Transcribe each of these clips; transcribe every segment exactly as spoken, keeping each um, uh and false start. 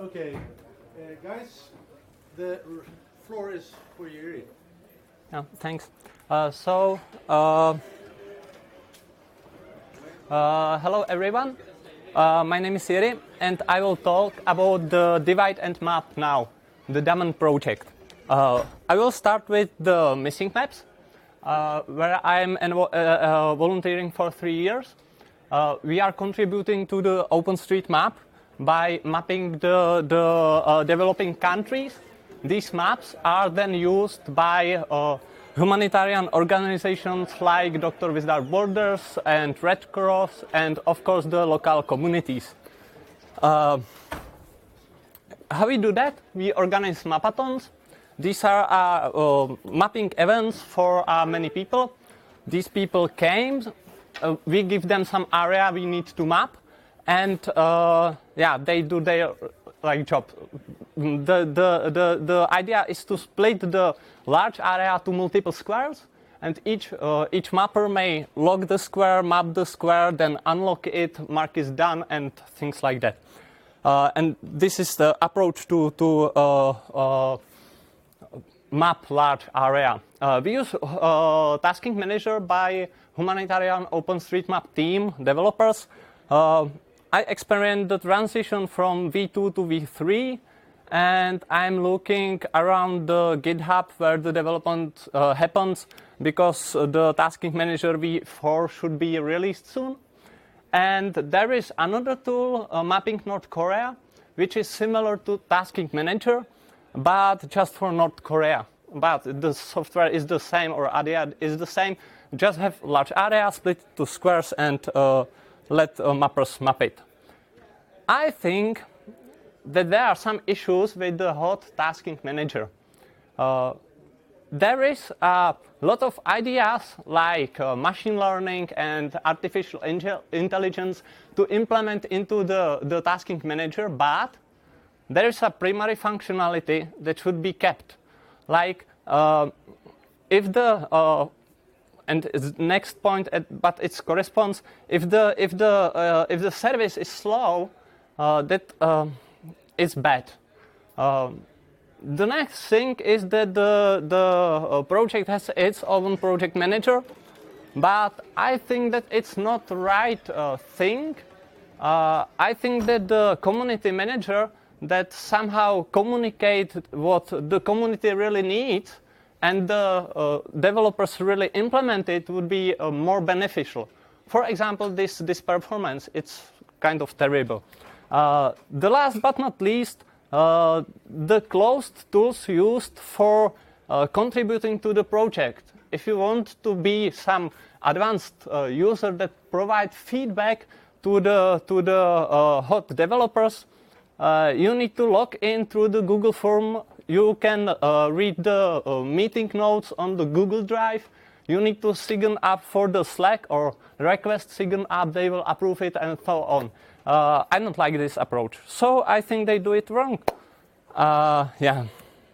Okay, uh, guys, the r- floor is for you. Yeah, thanks. Uh, so, uh, uh, hello everyone. Uh, my name is Siri, and I will talk about the Divide and Map now, the Daemon project. Uh, I will start with the missing maps, uh, where I am envo- uh, uh, volunteering for three years. Uh, we are contributing to the OpenStreetMap by mapping the, the uh, developing countries. These maps are then used by uh, humanitarian organizations like Doctors Without Borders and Red Cross, and of course the local communities. Uh, how we do that? We organize mapathons. These are uh, uh, mapping events for uh, many people. These people came. Uh, we give them some area we need to map, and uh, yeah, they do their like job. The, the, the, the idea is to split the large area to multiple squares, and each, uh, each mapper may log the square, map the square, then unlock it, mark is done, and things like that. Uh, and this is the approach to, to uh, uh, map large area. Uh, we use uh, Tasking Manager by humanitarian OpenStreetMap team developers. Uh, I experienced the transition from V two to V three, and I'm looking around the GitHub where the development uh, happens, because the Tasking Manager V four should be released soon. And there is another tool, uh, Mapping North Korea, which is similar to Tasking Manager, but just for North Korea. But the software is the same, or idea is the same. Just have large area, split to squares, and uh, let uh, mappers map it. I think that there are some issues with the hot Tasking Manager. Uh, there is a lot of ideas like uh, machine learning and artificial intelligence to implement into the, the Tasking Manager, but there is a primary functionality that should be kept. Like uh, if the uh, and it's next point, at, but it corresponds. If the if the uh, if the service is slow, uh, that uh, is bad. Uh, the next thing is that the the uh, project has its own project manager, but I think that it's not the right uh, thing. Uh, I think that the community manager that somehow communicate what the community really needs and the uh, developers really implement it would be uh, more beneficial. For example, this, this performance, it's kind of terrible. Uh, the last but not least, uh, the closed tools used for uh, contributing to the project. If you want to be some advanced uh, user that provide feedback to the, to the uh, hot developers, Uh, you need to log in through the Google form. You can uh, read the uh, meeting notes on the Google Drive. You need to sign up for the Slack or request sign up. They will approve it and so on. Uh, I don't like this approach. So I think they do it wrong. Uh, yeah.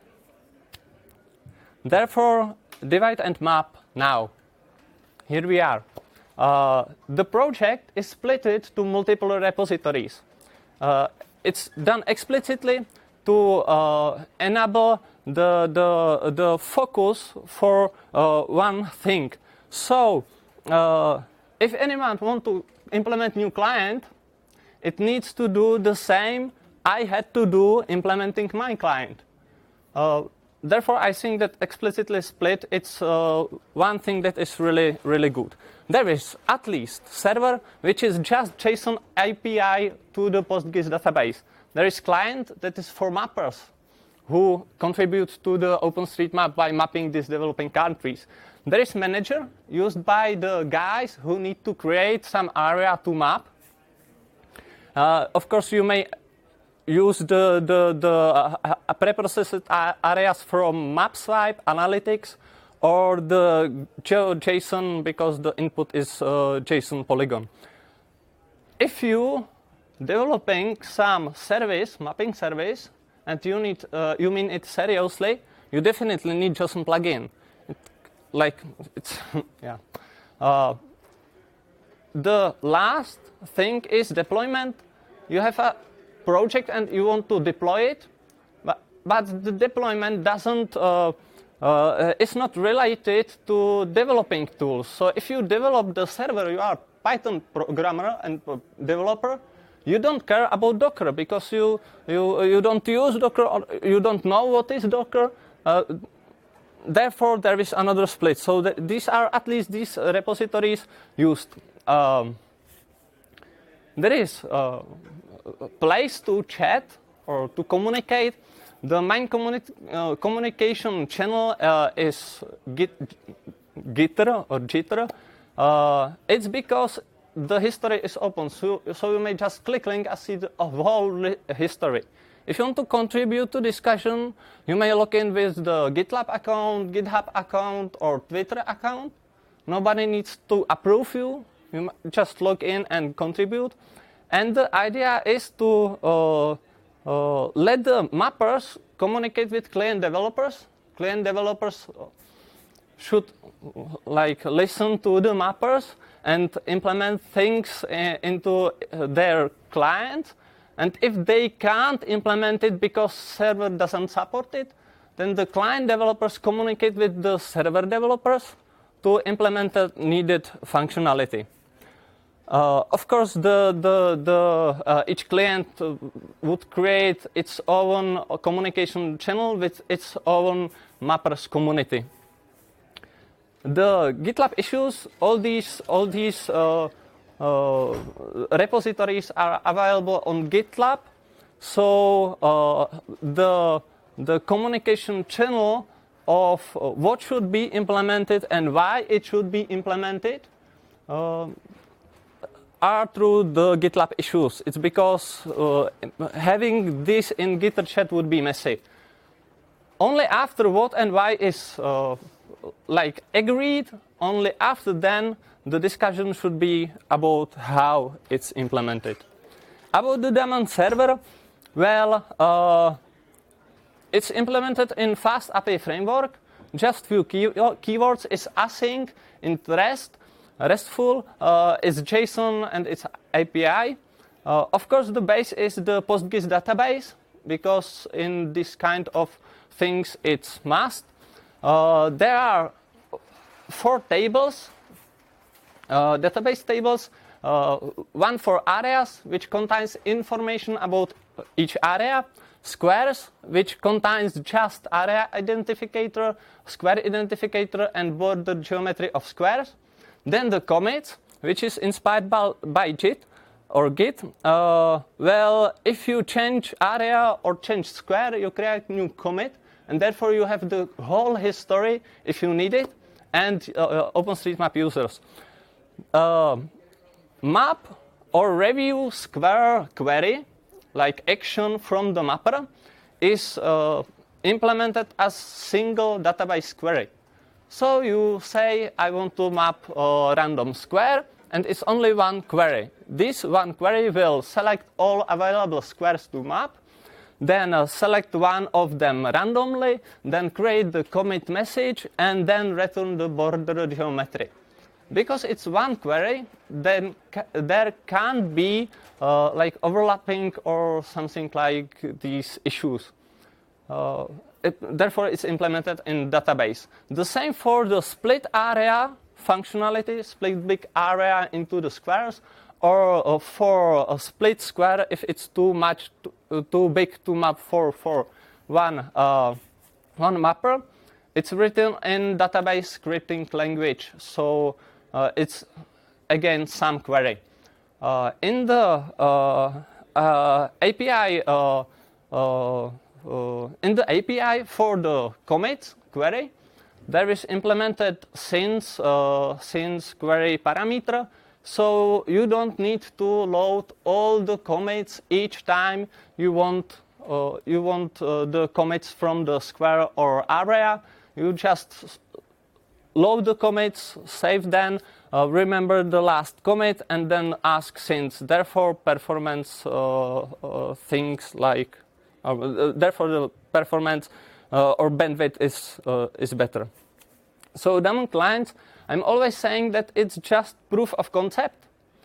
Therefore, divide and map now. Here we are. Uh, the project is split to multiple repositories. Uh, It's done explicitly to uh, enable the, the, the focus for uh, one thing. So uh, if anyone wants to implement new client, it needs to do the same I had to do implementing my client. Uh, therefore, I think that explicitly split, it's uh, one thing that is really, really good. There is at least server, which is just JSON A P I to the PostGIS database. There is client that is for mappers who contribute to the OpenStreetMap by mapping these developing countries. There is manager used by the guys who need to create some area to map. Uh, of course, you may use the, the, the uh, preprocessed areas from MapSwipe, Analytics, or the GeoJSON because the input is uh, JSON polygon. If you developing some service, mapping service, and you need uh, you mean it seriously, you definitely need JSON plugin. It, like it's yeah. Uh, the last thing is deployment. You have a project and you want to deploy it, but, but the deployment doesn't, uh, uh, is not related to developing tools. So if you develop the server, you are a Python programmer and developer, you don't care about Docker because you, you, you don't use Docker, or you don't know what is Docker. Uh, therefore, there is another split. So th these are, at least these repositories used. Um, there is a place to chat or to communicate. The main communi uh, communication channel uh, is Git Gitter or Jitter. Uh, it's because the history is open, so, so you may just click link and see the whole history. If you want to contribute to discussion, you may log in with the GitLab account, GitHub account, or Twitter account. Nobody needs to approve you. You just log in and contribute. And the idea is to uh, uh, let the mappers communicate with client developers. Client developers should like listen to the mappers and implement things uh, into uh, their client. And if they can't implement it because server doesn't support it, then the client developers communicate with the server developers to implement the needed functionality. Uh, of course, the, the, the, uh, each client uh, would create its own communication channel with its own mappers community. The GitLab issues, all these, all these uh, uh, repositories are available on GitLab. So uh, the, the communication channel of what should be implemented and why it should be implemented uh, are through the GitLab issues. It's because uh, having this in Gitter chat would be messy. Only after what and why is uh, like agreed, only after then the discussion should be about how it's implemented. About the daemon server, well, uh, it's implemented in Fast A P I framework. Just few key keywords is async, in REST, RESTful, uh, it's JSON and it's A P I. Uh, of course, the base is the PostGIS database because in this kind of things it's must. Uh, there are four tables, uh, database tables, uh, one for areas, which contains information about each area, squares, which contains just area identifier, square identifier, and border geometry of squares. Then the commits, which is inspired by, by Git or Git. Uh, well, if you change area or change square, you create new commit. And therefore, you have the whole history, if you need it, and uh, OpenStreetMap users. Uh, map or review square query, like action from the mapper, is uh, implemented as single database query. So you say, I want to map a random square, and it's only one query. This one query will select all available squares to map, then uh, select one of them randomly, then create the commit message, and then return the border geometry. Because it's one query, then ca there can't be uh, like overlapping or something like these issues. Uh, it, therefore, it's implemented in database. The same for the split area functionality, split big area into the squares, or uh, for a split square if it's too much, too, uh, too big to map for, for one, uh, one mapper. It's written in database scripting language, so uh, it's, again, some query. Uh, in the uh, uh, A P I, uh, uh, uh, in the A P I for the commit query, there is implemented since, uh, since query parameter. So you don't need to load all the commits each time you want, uh, you want uh, the commits from the square or area. You just load the commits, save them, uh, remember the last commit, and then ask since. Therefore, performance uh, uh, things like, uh, therefore the performance uh, or bandwidth is uh, is better. So daemon clients, I'm always saying that it's just proof of concept.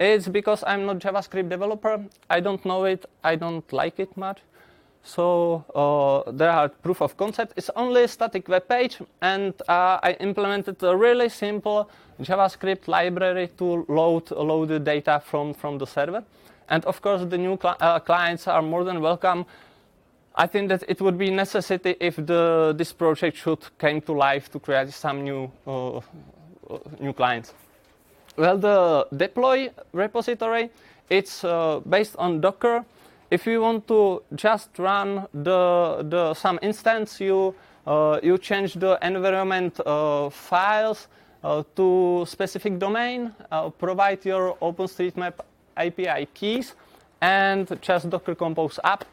It's because I'm not JavaScript developer. I don't know it. I don't like it much. So uh, there are proof of concept. It's only a static web page, and uh, I implemented a really simple JavaScript library to load load the data from from the server. And of course, the new cl uh, clients are more than welcome. I think that it would be necessity if the this project should came to life to create some new uh, new clients. Well, the deploy repository, it's uh, based on Docker. If you want to just run the the some instance, you uh, you change the environment uh, files uh, to specific domain, uh, provide your OpenStreetMap A P I keys, and just Docker Compose app.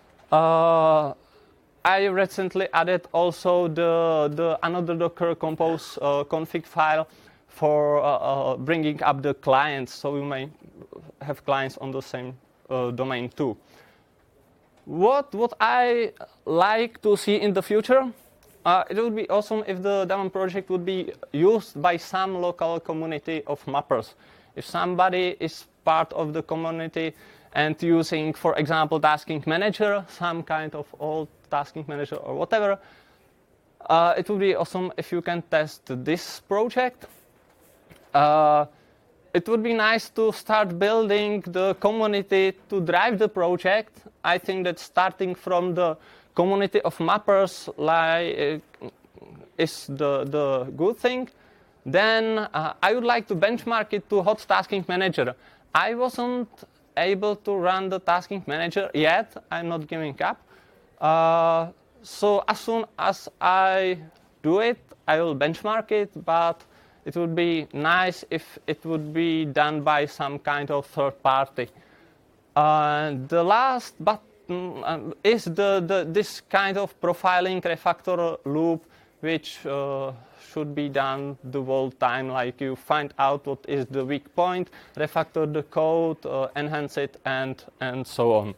Uh, I recently added also the, the another Docker Compose uh, config file for uh, uh, bringing up the clients, so you may have clients on the same uh, domain too. What would I like to see in the future? Uh, it would be awesome if the Daemon project would be used by some local community of mappers. If somebody is part of the community and using, for example, Tasking Manager, some kind of old Tasking Manager or whatever, uh, it would be awesome if you can test this project. Uh, it would be nice to start building the community to drive the project. I think that starting from the community of mappers like, uh, is the, the good thing. Then uh, I would like to benchmark it to Hot Tasking Manager. I wasn't able to run the Tasking Manager yet. I'm not giving up. Uh, so as soon as I do it, I will benchmark it, but it would be nice if it would be done by some kind of third party. Uh, the last button uh, is the, the, this kind of profiling refactor loop, which uh, should be done the whole time. Like you find out what is the weak point, refactor the code, uh, enhance it, and and so on.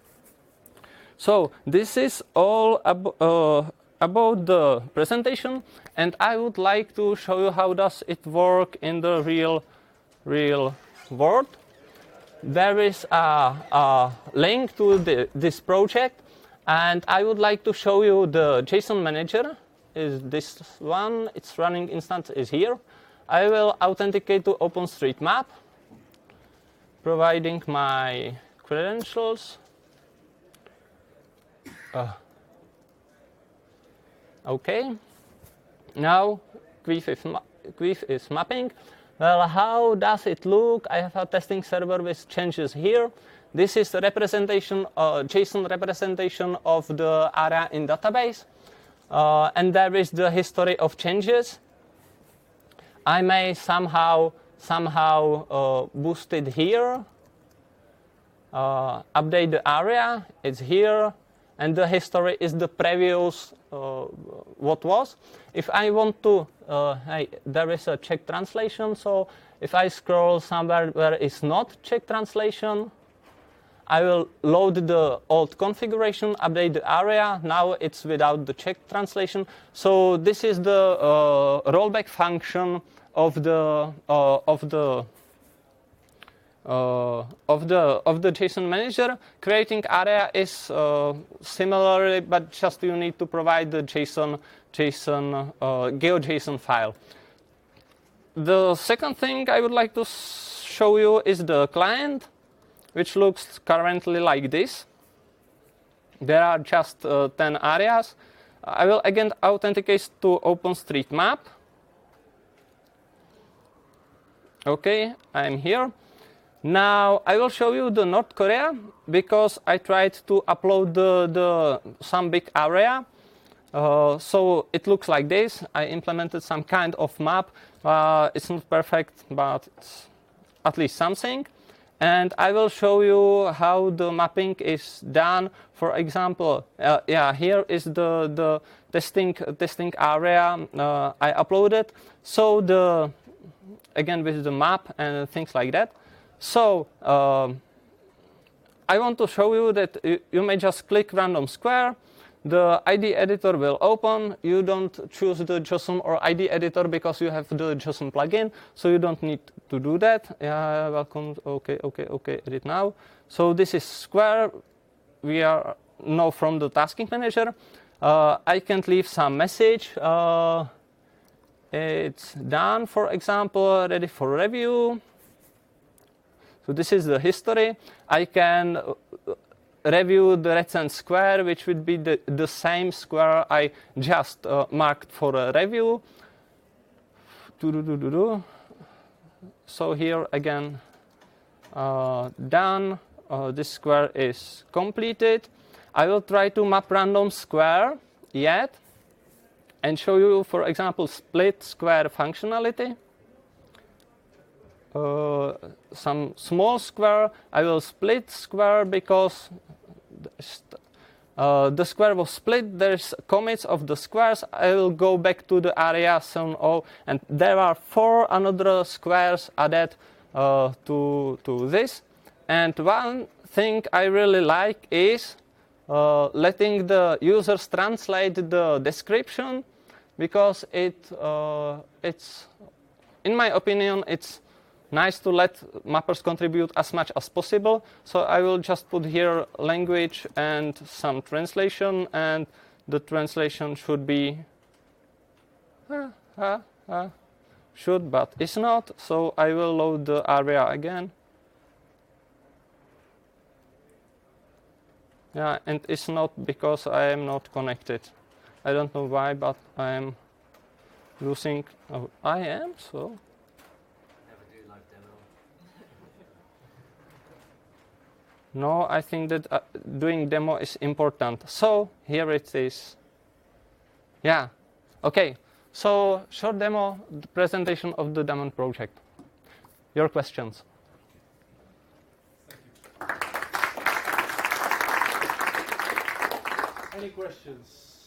So this is all ab uh, about the presentation, and I would like to show you how does it work in the real real world. There is a, a link to the, this project, and I would like to show you the JSON manager. Is this one, its running instance is here. I will authenticate to OpenStreetMap, providing my credentials. Uh, okay, now Queef is, ma Queef is mapping. Well, how does it look? I have a testing server with changes here. This is the representation, uh, JSON representation of the area in database. Uh, and there is the history of changes. I may somehow somehow uh, boost it here, uh, update the area, it's here, and the history is the previous uh, what was. If I want to, uh, hey, there is a Czech translation, so if I scroll somewhere where it's not Czech translation, I will load the old configuration, update the area. Now it's without the Czech translation. So this is the uh, rollback function of the uh, of the uh, of the of the JSON manager. Creating area is uh, similar, but just you need to provide the JSON JSON uh, GeoJSON file. The second thing I would like to show you is the client, which looks currently like this. There are just uh, ten areas. I will again authenticate to OpenStreetMap. Okay, I'm here. Now I will show you the North Korea because I tried to upload the, the some big area. Uh, so it looks like this. I implemented some kind of map. Uh, it's not perfect, but it's at least something. And I will show you how the mapping is done. For example, uh, yeah, here is the, the testing, testing area uh, I uploaded. So the, again, with the map and things like that. So um, I want to show you that you, you may just click random square. the I D editor will open. You don't choose the JSON or I D editor because you have the JSON plugin, so you don't need to do that. Yeah, welcome. Okay, okay, okay. Edit now. So this is square. We are now from the tasking manager. Uh, I can leave some message. Uh, it's done, for example, ready for review. So this is the history. I can review the recent square, which would be the, the same square I just uh, marked for a review. So here again, uh, done. Uh, this square is completed. I will try to map random square yet and show you, for example, split square functionality. Uh, some small square, I will split square because uh, the square was split. There's commits of the squares. I will go back to the area soon. Oh, and there are four another squares added uh, to to this. And one thing I really like is uh, letting the users translate the description, because it uh, it's, in my opinion, it's nice to let mappers contribute as much as possible. So I will just put here language and some translation, and the translation should be uh, uh, uh, should, but it's not. So I will load the area again. Yeah, and it's not because I am not connected. I don't know why, but I am losing. Oh, I am so. No, I think that uh, doing demo is important. So here it is. Yeah. Okay. So short demo, the presentation of the Daemon project. Your questions? Any questions?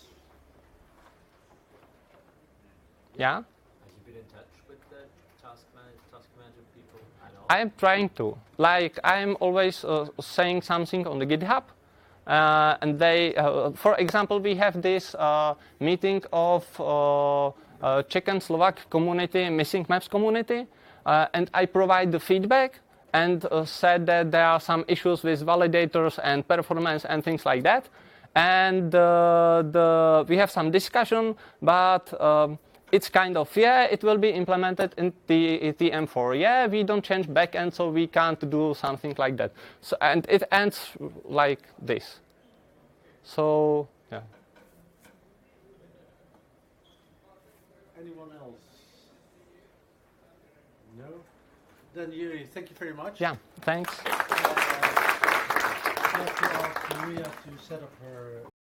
Yeah. Have you been in touch with the task manager, task manager people at all? I am trying to. Like, I am always uh, saying something on the GitHub. Uh, and they, uh, for example, we have this uh, meeting of uh, uh, Czech and Slovak community, missing maps community. Uh, and I provide the feedback and uh, said that there are some issues with validators and performance and things like that. And uh, the, we have some discussion, but um, it's kind of, yeah, it will be implemented in the T M four. Yeah, we don't change backend, so we can't do something like that. So, and it ends like this. So, yeah. Anyone else? No? Then Yuri, thank you very much. Yeah, thanks. Uh, I'd like to ask Maria to set up her